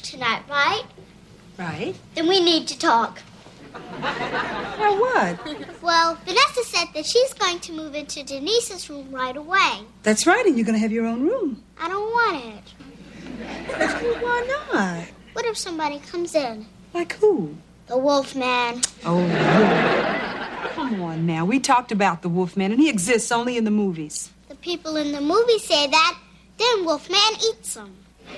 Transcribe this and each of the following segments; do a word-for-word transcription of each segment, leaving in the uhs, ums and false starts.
tonight, right? Right. Then we need to talk. Now what? Well, Vanessa said that she's going to move into Denise's room right away. That's right, and you're going to have your own room. I don't want it. Why not? What if somebody comes in? Like who? The Wolfman. Oh, Lord. Come on now. We talked about the Wolfman, and he exists only in the movies. The people in the movie say that, then Wolfman eats them.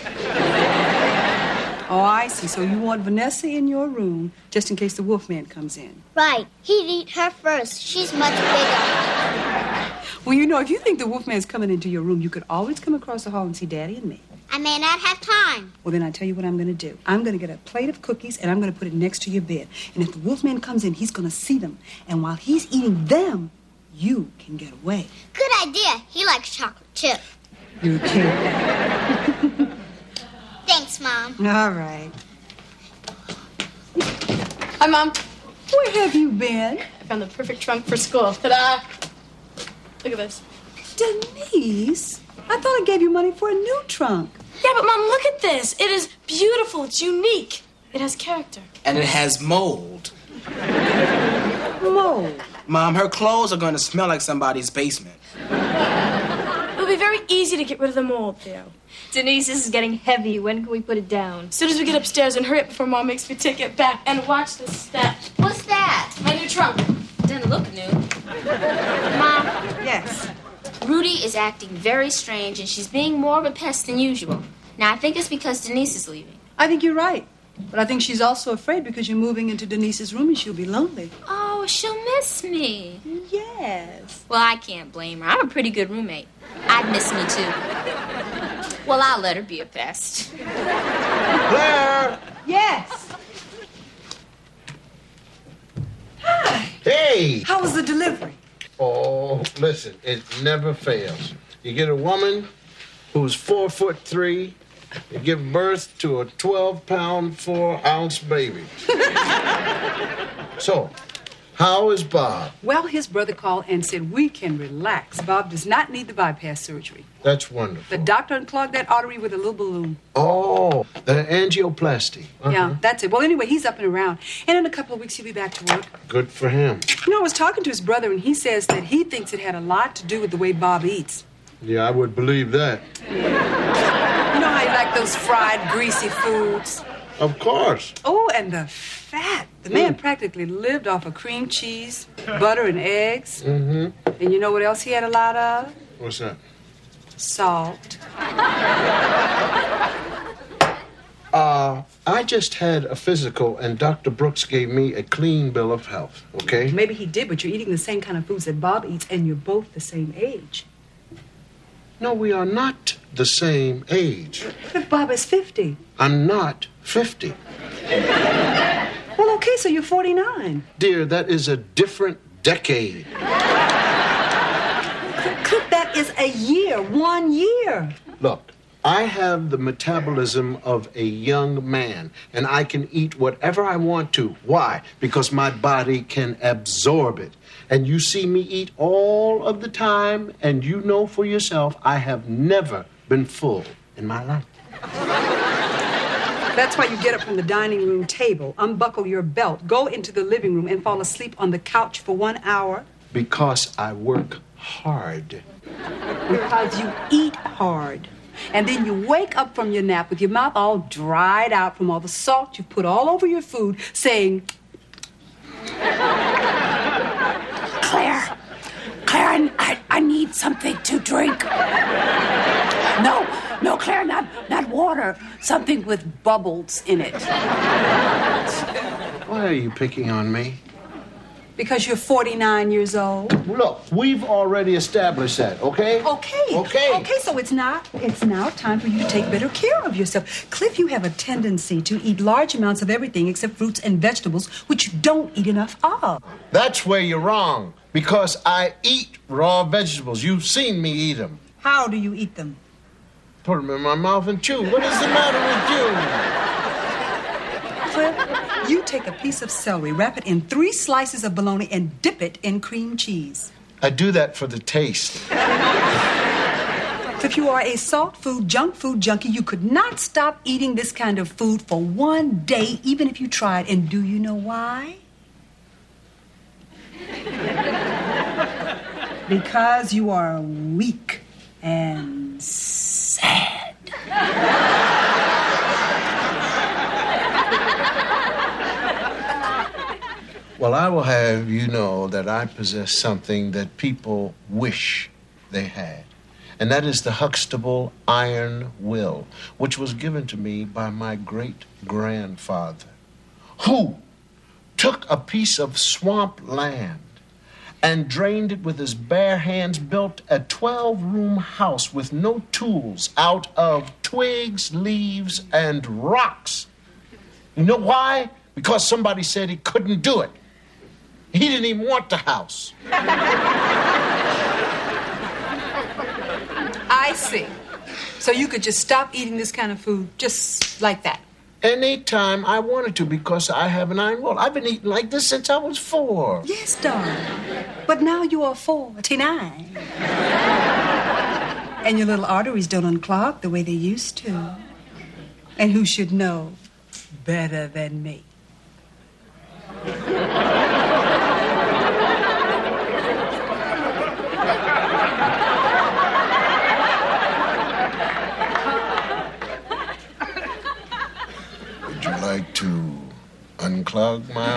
Oh, I see. So you want Vanessa in your room just in case the Wolfman comes in. Right. He'd eat her first. She's much bigger. Well, you know, if you think the Wolfman's coming into your room, you could always come across the hall and see Daddy and me. I may not have time. Well, then I tell you what I'm going to do. I'm going to get a plate of cookies, and I'm going to put it next to your bed. And if the Wolfman comes in, he's going to see them. And while he's eating them, you can get away. Good idea. He likes chocolate chip. You're kidding. Thanks, Mom. All right. Hi, Mom. Where have you been? I found the perfect trunk for school. Ta-da! Look at this. Denise, I thought I gave you money for a new trunk. Yeah, but Mom, look at this. It is beautiful. It's unique. It has character. And it has mold. Mold? Mom, her clothes are going to smell like somebody's basement. It would be very easy to get rid of the mold, Theo. Denise, this is getting heavy. When can we put it down? As soon as we get upstairs, and hurry up before Mom makes me take it back. And watch this step. What's that? My new trunk. Doesn't look new. Mom. Yes. Rudy is acting very strange, and she's being more of a pest than usual. Now, I think it's because Denise is leaving. I think you're right. But I think she's also afraid because you're moving into Denise's room and she'll be lonely. Oh, she'll miss me. Yes. Well, I can't blame her. I'm a pretty good roommate. I'd miss me, too. Well, I'll let her be a pest. Claire! Yes. Hi. Hey! How was the delivery? Oh, listen, it never fails. You get a woman who's four foot three, you give birth to a twelve pound, four ounce baby. So, how is Bob? Well, his brother called and said we can relax. Bob does not need the bypass surgery. That's wonderful. The doctor unclogged that artery with a little balloon. Oh, the angioplasty. Uh-huh. Yeah, that's it. Well, anyway, he's up and around. And in a couple of weeks, he'll be back to work. Good for him. You know, I was talking to his brother, and he says that he thinks it had a lot to do with the way Bob eats. Yeah, I would believe that. You know how you like those fried, greasy foods? Of course. Oh, and the fat. The man mm. practically lived off of cream cheese, butter, and eggs. Mm-hmm. And you know what else he had a lot of? What's that? Salt. Uh, I just had a physical, and Doctor Brooks gave me a clean bill of health, okay? Maybe he did, but you're eating the same kind of foods that Bob eats, and you're both the same age. No, we are not the same age. But Bob is fifty. I'm not fifty. Well, okay, so you're forty-nine. Dear, that is a different decade. Clip, that is a year, one year. Look, I have the metabolism of a young man, and I can eat whatever I want to. Why? Because my body can absorb it. And you see me eat all of the time, and you know for yourself I have never been full in my life. That's why you get up from the dining room table, unbuckle your belt, go into the living room, and fall asleep on the couch for one hour. Because I work hard. Because you eat hard. And then you wake up from your nap with your mouth all dried out from all the salt you put all over your food, saying, Claire, Claire, I, I, I need something to drink. No, no, Claire, not, not water. Something with bubbles in it. Why are you picking on me? Because you're forty-nine years old. Look, we've already established that, okay? Okay. Okay. Okay, so it's now, it's now time for you to take better care of yourself. Cliff, you have a tendency to eat large amounts of everything except fruits and vegetables, which you don't eat enough of. That's where you're wrong. Because I eat raw vegetables. You've seen me eat them. How do you eat them? Put them in my mouth and chew. What is the matter with you? Cliff, you take a piece of celery, wrap it in three slices of bologna, and dip it in cream cheese. I do that for the taste. Cliff, If you are a salt food, junk food junkie, you could not stop eating this kind of food for one day, even if you tried. And do you know why? Because you are weak and sad. Well, I will have you know that I possess something that people wish they had. And that is the Huxtable Iron Will, which was given to me by my great-grandfather, who took a piece of swamp land and drained it with his bare hands, built a twelve-room house with no tools out of twigs, leaves, and rocks. You know why? Because somebody said he couldn't do it. He didn't even want the house. I see. So you could just stop eating this kind of food just like that? Anytime I wanted to, because I have an iron will. I've been eating like this since I was four. Yes, darling. But now you are forty-nine. And your little arteries don't unclog the way they used to. And who should know better than me? Would you like to unclog my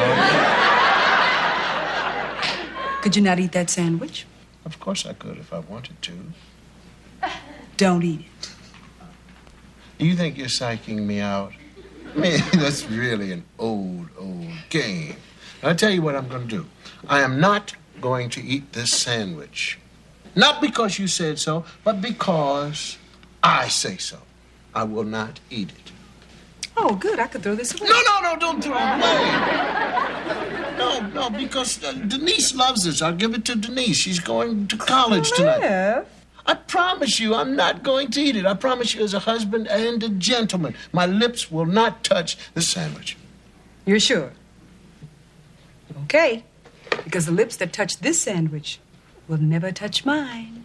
arteries? Could you not eat that sandwich? Of course I could if I wanted to. Don't eat it. You think you're psyching me out? Man, that's really an old, old game. I'll tell you what I'm going to do. I am not going to eat this sandwich. Not because you said so, but because I say so. I will not eat it. Oh, good. I could throw this away. No, no, no, don't throw it away. No, no, because uh, Denise loves this. I'll give it to Denise. She's going to college tonight. Cliff. I promise you, I'm not going to eat it. I promise you as a husband and a gentleman. My lips will not touch the sandwich. You're sure? Okay. Because the lips that touch this sandwich will never touch mine.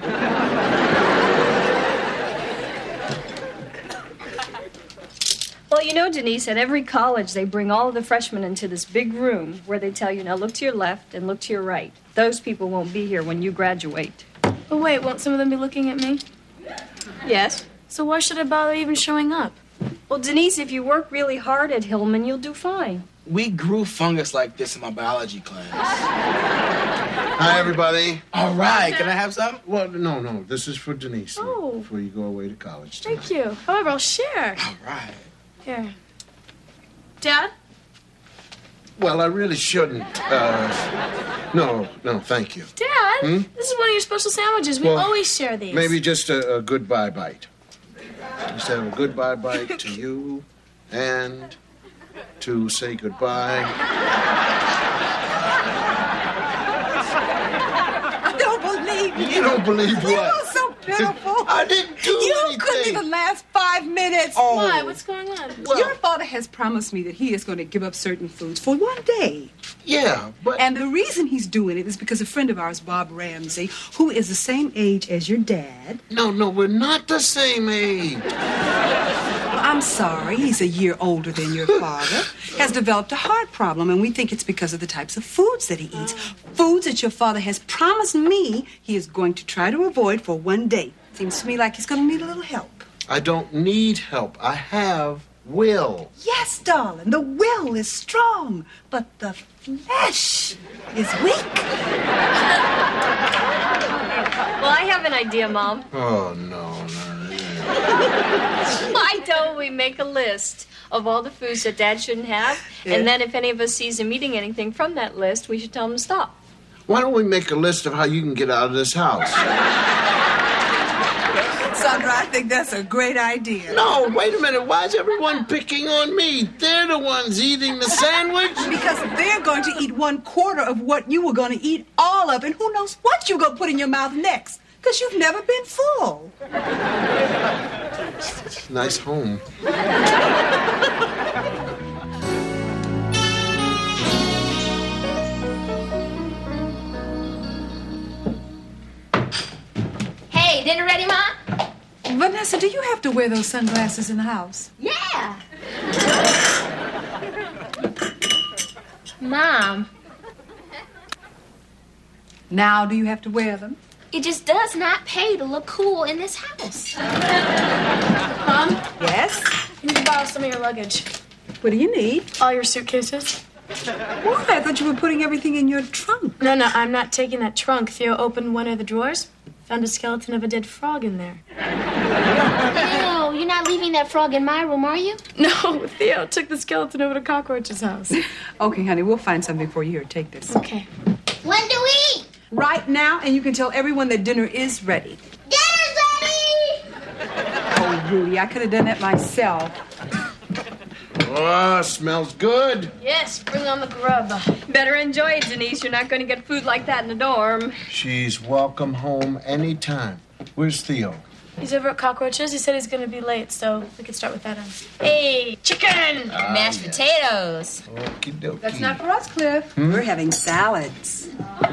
Well, you know, Denise, at every college, they bring all of the freshmen into this big room where they tell you, now look to your left and look to your right. Those people won't be here when you graduate. But wait, won't some of them be looking at me? Yes. So why should I bother even showing up? Well, Denise, if you work really hard at Hillman, you'll do fine. We grew fungus like this in my biology class. Hi, everybody. All right, can I have some? Well, no, no, this is for Denise. Oh. Before you go away to college tonight. Thank you. However, I'll share. All right. Here. Dad? Well, I really shouldn't. Uh, no, no, thank you. Dad, Hmm? this is one of your special sandwiches. We Well, always share these. Maybe just a, a goodbye bite. Just have a goodbye bite to you and to say goodbye. I don't believe you. You don't believe You what? are so pitiful. I didn't do You anything. couldn't even last five minutes. Oh. Why? What's going on? Well- Your father has promised me that he is going to give up certain foods for one day. Yeah, but... And the reason he's doing it is because a friend of ours, Bob Ramsey, who is the same age as your dad. No, no, we're not the same age. Well, I'm sorry, he's a year older than your father, has developed a heart problem, and we think it's because of the types of foods that he eats. Foods that your father has promised me he is going to try to avoid for one day. Seems to me like he's going to need a little help. I don't need help. I have will. Yes, darling, the will is strong, but the flesh is weak. Well, I have an idea, Mom. Oh, no, no, no. Why don't we make a list of all the foods that Dad shouldn't have, Yeah. and then if any of us sees him eating anything from that list, we should tell him to stop. Why don't we make a list of how you can get out of this house? Sandra, I think that's a great idea. No, wait a minute. Why is everyone picking on me? They're the ones eating the sandwich. Because they're going to eat one quarter of what you were going to eat all of, and who knows what you're going to put in your mouth next. Because you've never been full. Nice home. Hey, dinner ready, Ma? Vanessa, do you have to wear those sunglasses in the house? Yeah. Mom, Now do you have to wear them? it just does not pay to look cool in this house. Mom, Yes? I need to borrow some of your luggage. What do you need? All your suitcases. Why? I thought you were putting everything in your trunk. No, no, I'm not taking that trunk. Theo opened one of the drawers, found a skeleton of a dead frog in there. No, you're not leaving that frog in my room, are you? No, Theo took the skeleton over to Cockroach's house. Okay, honey, we'll find something for you. Here, take this. Okay. When do we eat? Right now, and you can tell everyone that dinner is ready. Dinner's ready! Oh, Rudy, I could have done that myself. Oh, smells good. Yes, bring on the grub. Better enjoy it, Denise. You're not going to get food like that in the dorm. She's welcome home anytime. Where's Theo? He's over at Cockroach's. He said he's going to be late, so we could start with that. On. Hey, chicken! Mashed potatoes. Okie dokie. That's not for us, Cliff. We're having salads.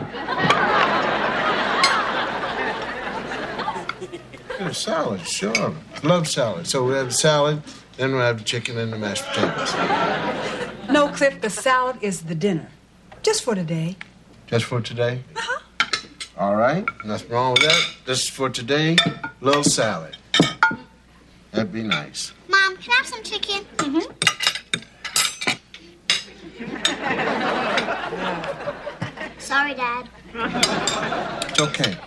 Yeah, salad, sure. Love salad. So we have salad, then we'll have the chicken and the mashed potatoes. No, Cliff, the salad is the dinner. Just for today. Just for today? Uh-huh. All right. Nothing wrong with that. Just for today, little salad. That'd be nice. Mom, can I have some chicken? Mm-hmm. Sorry, Dad. It's okay.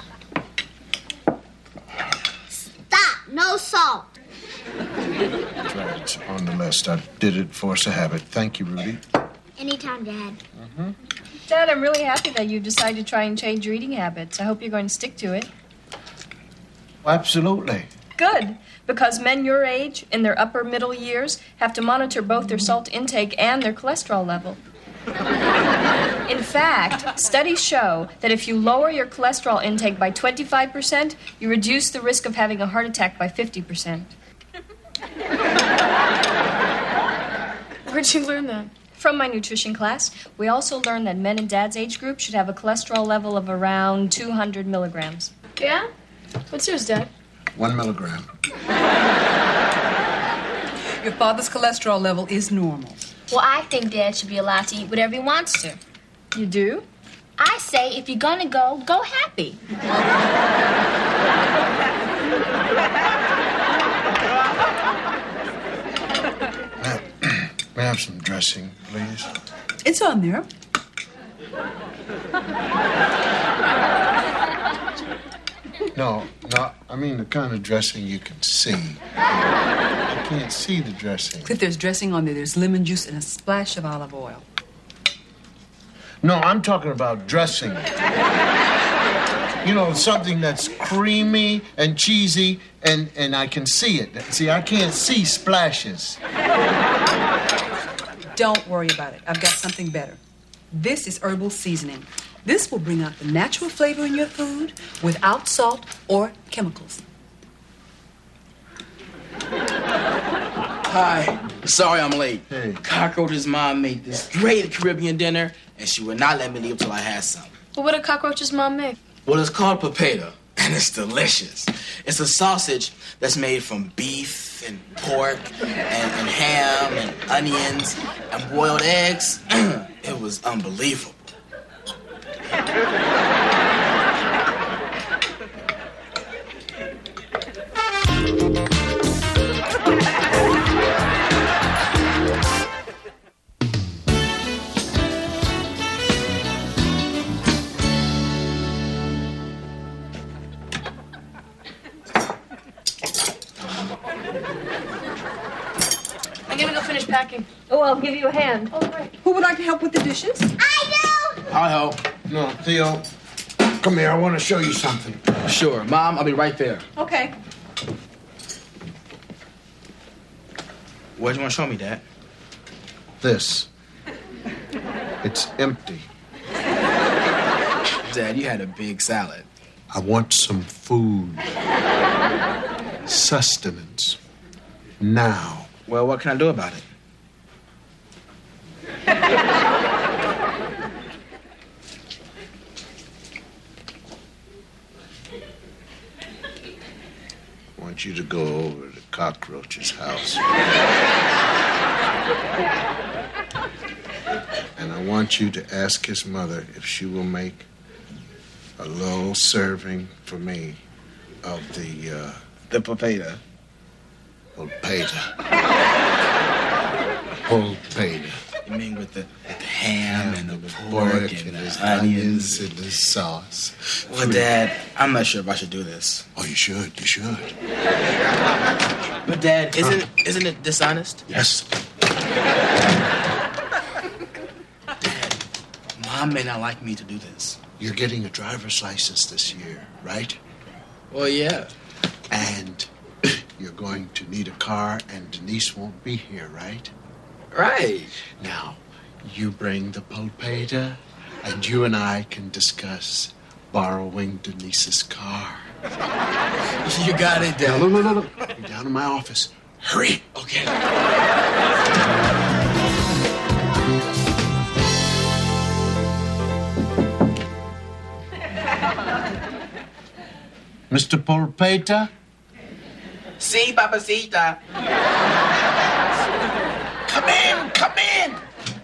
Stop. No salt. That's right. It's on the list. I did it force a habit. Thank you, Rudy. Anytime, Dad. Dad, I'm really happy that you decided to try and change your eating habits. I hope you're going to stick to it. Absolutely. Good, because men your age, in their upper middle years, have to monitor both their salt intake and their cholesterol level. In fact, studies show that if you lower your cholesterol intake by twenty-five percent, you reduce the risk of having a heart attack by fifty percent. Where'd you learn that? From my nutrition class, we also learned that men in Dad's age group should have a cholesterol level of around two hundred milligrams. Yeah? What's yours, Dad? One milligram. Your father's cholesterol level is normal. Well, I think Dad should be allowed to eat whatever he wants to. You do? I say, if you're gonna go, go happy. May I have some dressing, please? It's on there. No, no, I mean the kind of dressing you can see. I can't see the dressing. Cliff, there's dressing on there. There's lemon juice and a splash of olive oil. No, I'm talking about dressing. You know, something that's creamy and cheesy, and, and I can see it. See, I can't see splashes. Don't worry about it. I've got something better. This is herbal seasoning. This will bring out the natural flavor in your food without salt or chemicals. Hi. Sorry I'm late. Hey. Cockroach's mom made this great Caribbean dinner, and she would not let me leave till I had some. Well, what did Cockroach's mom make? Well, it's called papeda, and it's delicious. It's a sausage that's made from beef and pork and, and ham and onions and boiled eggs. It was unbelievable. I'm gonna go finish packing. Oh, I'll give you a hand. Oh, great. Who would like to help with the dishes? I do! I'll help. No, Theo, come here. I want to show you something. Sure. Mom, I'll be right there. Okay. What do you want to show me, Dad? This. It's empty. Dad, you had a big salad. I want some food. Sustenance. Now. Well, what can I do about it? I want want you to go over to Cockroach's house. And I want you to ask his mother if she will make a little serving for me of the, uh... The pulpeta. Pulpeta. Pulpeta. You mean with the, with the ham, ham and the pork, pork and, and the onions and the sauce. Well, Dad, I'm not sure if I should do this. Oh, you should. You should. But, Dad, isn't huh? isn't it dishonest? Yes. Dad, Mom may not like me to do this. You're getting a driver's license this year, right? Well, yeah. And you're going to need a car, and Denise won't be here, right? Right. Now, you bring the pulpeta, and you and I can discuss borrowing Denise's car. You got it, Dad. No, no, no, no. You're down in my office. Hurry. Okay. Mister Pulpeta? Si, papacita. Come in, come in.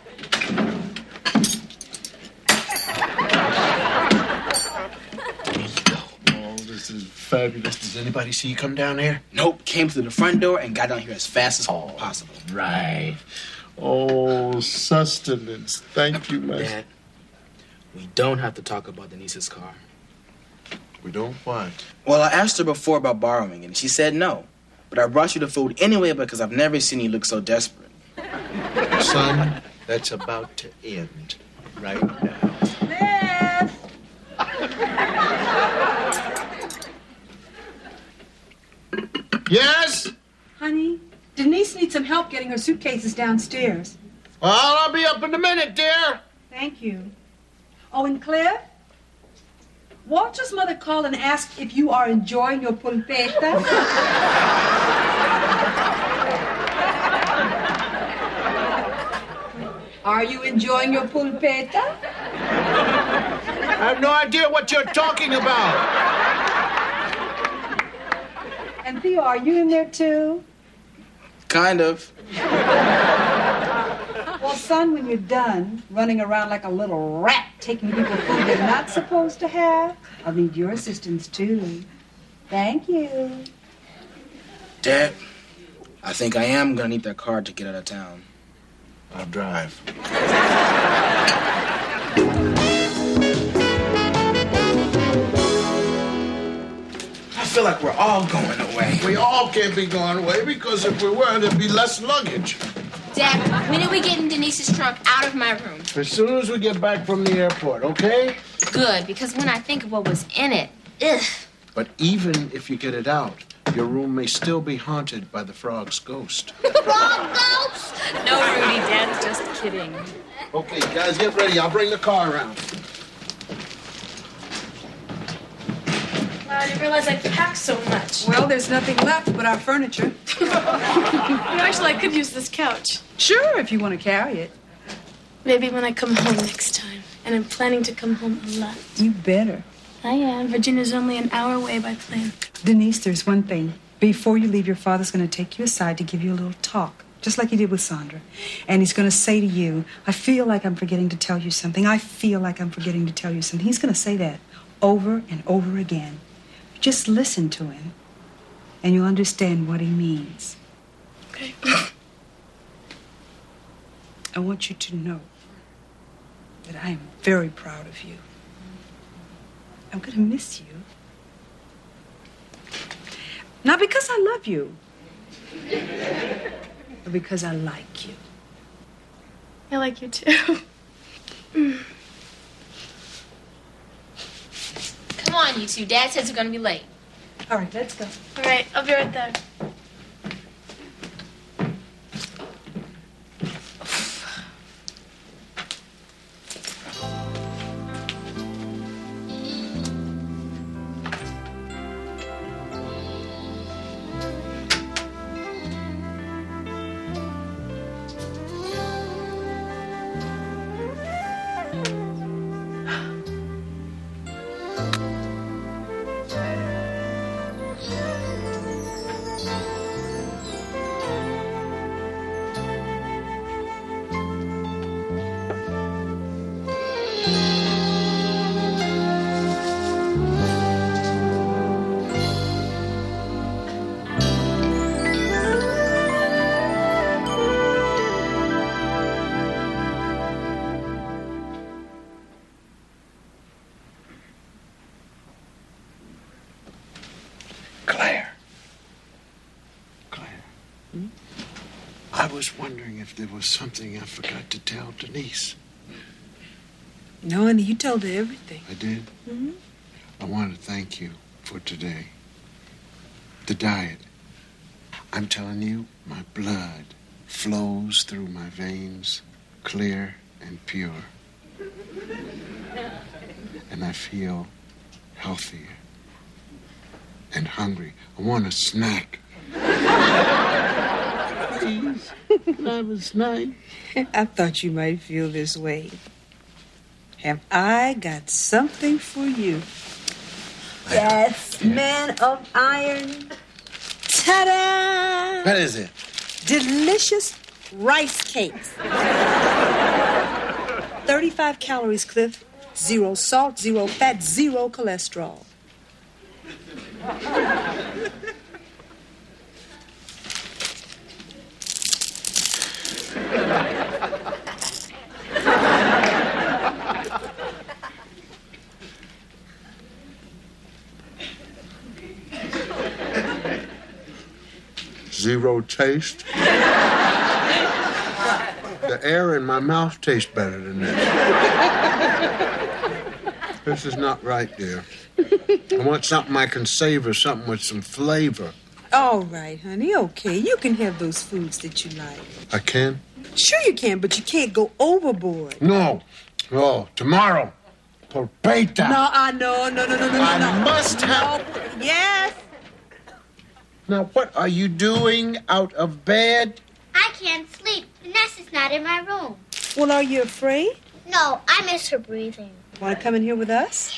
Oh, this is fabulous. Does anybody see you come down here? Nope. Came through the front door and got down here as fast as oh, possible. Right. Oh, sustenance. Thank you, man. Dad, we don't have to talk about Denise's car. We don't what? Well, I asked her before about borrowing, and she said no. But I brought you the food anyway because I've never seen you look so desperate. Son, that's about to end right now. Liz! Yes? Honey, Denise needs some help getting her suitcases downstairs. Well, I'll be up in a minute, dear. Thank you. Oh, and Claire? Walter's mother called and asked if you are enjoying your pulpeta. Are you enjoying your pulpeta? I have no idea what you're talking about. And Theo, are you in there too? Kind of. Well, son, when you're done running around like a little rat taking people food they're not supposed to have, I'll need your assistance too. Thank you. Dad, I think I am gonna need that car to get out of town. I'll drive. I feel like we're all going away. We all can't be going away because if we were, there'd be less luggage. Dad, when are we getting Denise's trunk out of my room? As soon as we get back from the airport, okay? Good, because when I think of what was in it, ugh. But even if you get it out, your room may still be haunted by the frog's ghost. Frog ghost? No, Rudy, Dad's just kidding. Okay, guys, get ready. I'll bring the car around. Wow, I didn't realize I packed so much. Well, there's nothing left but our furniture. You know, actually, I could use this couch. Sure, if you want to carry it. Maybe when I come home next time. And I'm planning to come home a lot. You better. I am. Virginia's only an hour away by plane. Denise, there's one thing. Before you leave, your father's going to take you aside to give you a little talk, just like he did with Sandra. And he's going to say to you, I feel like I'm forgetting to tell you something. I feel like I'm forgetting to tell you something. He's going to say that over and over again. Just listen to him, and you'll understand what he means. Okay. I want you to know that I am very proud of you. I'm going to miss you. Not because I love you, but because I like you. I like you too. Come on, you two. Dad says we're going to be late. All right, let's go. All right, I'll be right there. was wondering if there was something I forgot to tell Denise. No, honey, you told her everything. I did? Mm-hmm. I want to thank you for today. The diet. I'm telling you, my blood flows through my veins, clear and pure. And I feel healthier and hungry. I want a snack. Please, can I have a snack? I thought you might feel this way. Have I got something for you? Yes, man of iron. Ta-da! What is it? Delicious rice cakes. thirty-five calories, Cliff. Zero salt, zero fat, zero cholesterol. Zero taste? The air in my mouth tastes better than this. This is not right, dear. I want something I can savor, something with some flavor. All right, honey, okay. You can have those foods that you like. I can? Sure you can, but you can't go overboard. No. Oh, tomorrow. Polpeta. No, I know, no, no, no, no, no. I no. must have... No. Yes. Now, what are you doing out of bed? I can't sleep. Vanessa's not in my room. Well, are you afraid? No, I miss her breathing. Want to come in here with us?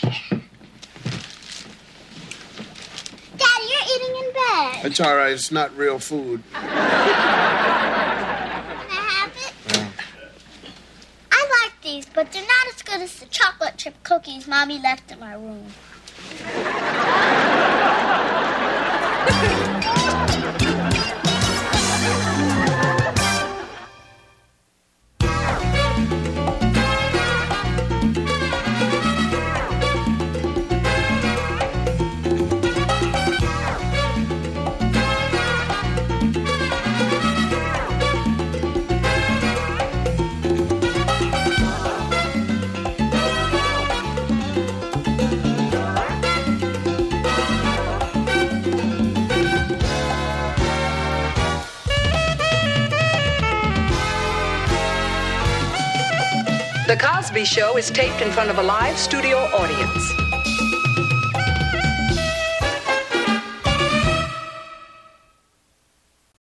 Daddy, you're eating in bed. It's all right. It's not real food. Can I have it? Yeah. I like these, but they're not as good as the chocolate chip cookies Mommy left in my room. The Cosby Show is taped in front of a live studio audience.